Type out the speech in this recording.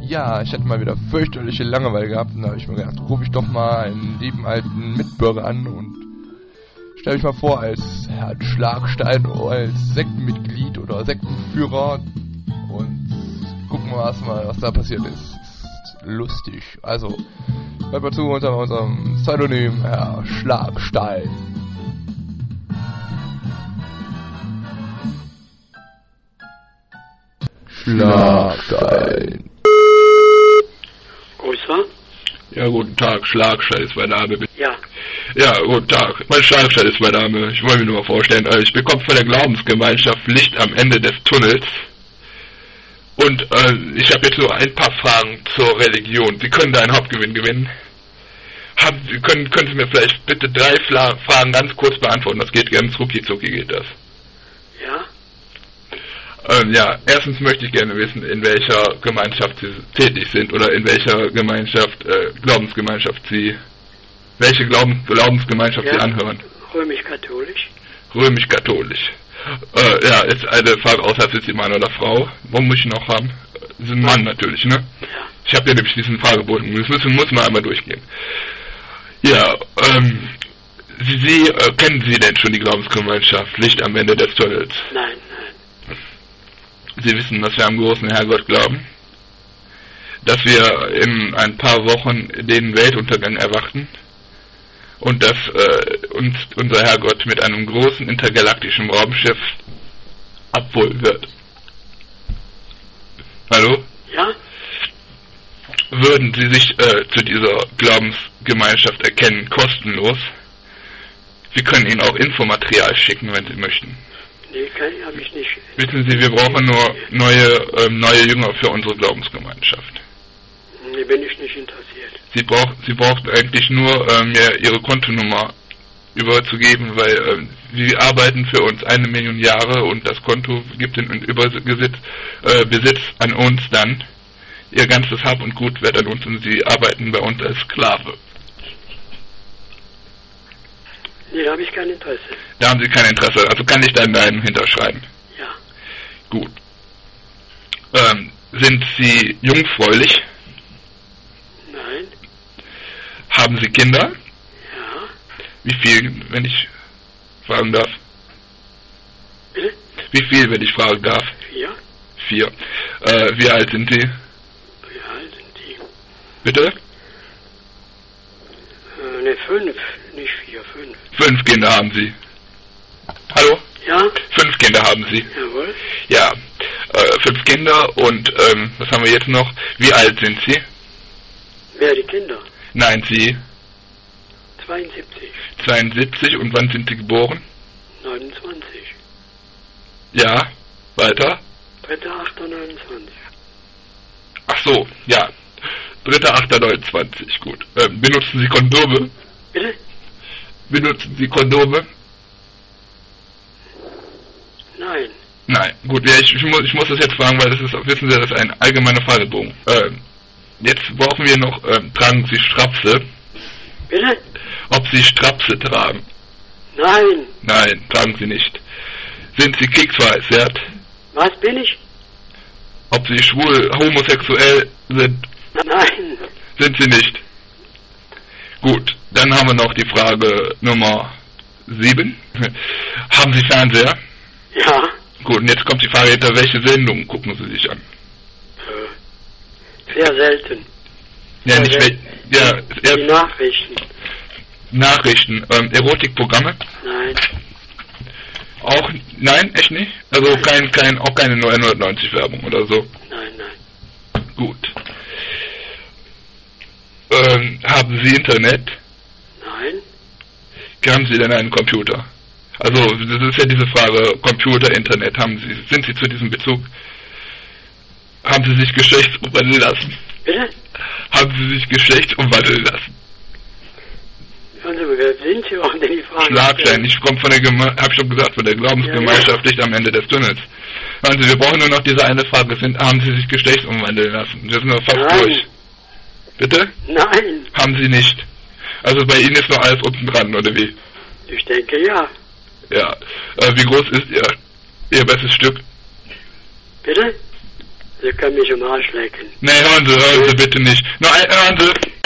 Ja, ich hatte mal wieder fürchterliche Langeweile gehabt und da habe ich mir gedacht, rufe ich doch mal einen lieben alten Mitbürger an und stell mich mal vor als Herrn Schlagstein oder als Sektenmitglied oder Sektenführer und gucken wir erstmal, was da passiert ist. Ist lustig. Also, hört mal zu unter unserem Pseudonym Herr Schlagstein. Schlagstein. Grüße. Ja, guten Tag, Schlagstein ist mein Name. Ja. Ja, guten Tag, mein Schlagstein ist mein Name. Ich wollte mich nur mal vorstellen, ich bekomme von der Glaubensgemeinschaft Licht am Ende des Tunnels. Und ich habe jetzt nur ein paar Fragen zur Religion. Sie können da einen Hauptgewinn gewinnen. Können Sie mir vielleicht bitte 3 Fragen ganz kurz beantworten? Das geht ganz rucki-zucki geht das. Ja. Ja, erstens möchte ich gerne wissen, in welcher Gemeinschaft Sie tätig sind oder in welcher Glaubensgemeinschaft Sie, welche Glaubensgemeinschaft Sie anhören. Römisch-katholisch. Römisch-katholisch. Ja, jetzt eine Frage außerhalb, sind Sie Mann oder Frau? Wo muss ich noch haben? Sie sind Mann natürlich, ne? Ja. Ich habe ja nämlich diesen Fragebogen, das muss man einmal durchgehen. Ja, Sie kennen Sie denn schon die Glaubensgemeinschaft Licht am Ende des Tunnels? Nein. Sie wissen, dass wir am großen Herrgott glauben, dass wir in ein paar Wochen den Weltuntergang erwarten und dass uns unser Herrgott mit einem großen intergalaktischen Raumschiff abholen wird. Hallo? Ja? Würden Sie sich zu dieser Glaubensgemeinschaft erkennen, kostenlos? Wir können Ihnen auch Infomaterial schicken, wenn Sie möchten. Nee, habe ich nicht. Wissen Sie, wir brauchen nur neue Jünger für unsere Glaubensgemeinschaft. Nee, bin ich nicht interessiert. Sie braucht eigentlich nur mir Ihre Kontonummer überzugeben, weil Sie arbeiten für uns 1 Million Jahre und das Konto gibt den Besitz an uns dann. Ihr ganzes Hab und Gut wird an uns und Sie arbeiten bei uns als Sklave. Nee, da habe ich kein Interesse. Da haben Sie kein Interesse, also kann ich dann einen hinterschreiben. Ja. Gut. Sind Sie jungfräulich? Nein. Haben Sie Kinder? Ja. Wie viel, wenn ich fragen darf? Bitte? Wie viel, wenn ich fragen darf? 4. 4. Wie alt sind Sie? Wie alt sind die? Bitte? Ne, 5. Nicht 4, 5. 5 Kinder haben Sie. Hallo? Ja? 5 Kinder haben Sie. Jawohl. Ja. 5 Kinder und was haben wir jetzt noch? Wie alt sind Sie? Wer, die Kinder? Nein, Sie. 72. 72 und wann sind Sie geboren? 29. Ja. Weiter? 3.8.29. Ach so, ja. 3.8.29, gut. Benutzen Sie Kondome? Bitte? Benutzen Sie Kondome? Nein. Nein, gut, ja, ich muss das jetzt fragen, weil das ist, wissen Sie, das ist ein allgemeiner Fragebogen. Jetzt brauchen wir noch, tragen Sie Strapse? Bitte? Ob Sie Strapse tragen? Nein. Nein, tragen Sie nicht. Sind Sie keksverheißert? Was bin ich? Ob Sie schwul, homosexuell sind? Nein. Sind Sie nicht? Gut, dann haben wir noch die Frage Nummer 7. Haben Sie Fernseher? Ja. Gut, und jetzt kommt die Frage hinter, welche Sendungen gucken Sie sich an? Sehr selten. Ja, Sehr nicht selten. Die Nachrichten. Nachrichten, Erotikprogramme? Nein. Auch, nein, echt nicht? Also auch keine 990 Werbung oder so? Nein. Gut. Haben Sie Internet? Nein. Haben Sie denn einen Computer? Also, das ist ja diese Frage, Computer, Internet, sind Sie zu diesem Bezug? Haben Sie sich geschlechtsumwandeln lassen? Bitte? Haben Sie sich geschlechtsumwandeln lassen? Hören Sie mal, wer sind Sie auch denn die Frage? Schlagstein, ich komme von der hab schon gesagt, von der Glaubensgemeinschaft Licht am Ende des Tunnels. Hören Sie, wir brauchen nur noch diese eine Frage, haben Sie sich geschlechtsumwandeln lassen? Wir sind nur fast durch. Bitte? Nein. Haben Sie nicht. Also bei Ihnen ist noch alles unten dran, oder wie? Ich denke, ja. Ja. Wie groß ist Ihr bestes Stück? Bitte? Sie können mich am Arsch lecken. Nee, hören Sie bitte nicht. Hören Sie.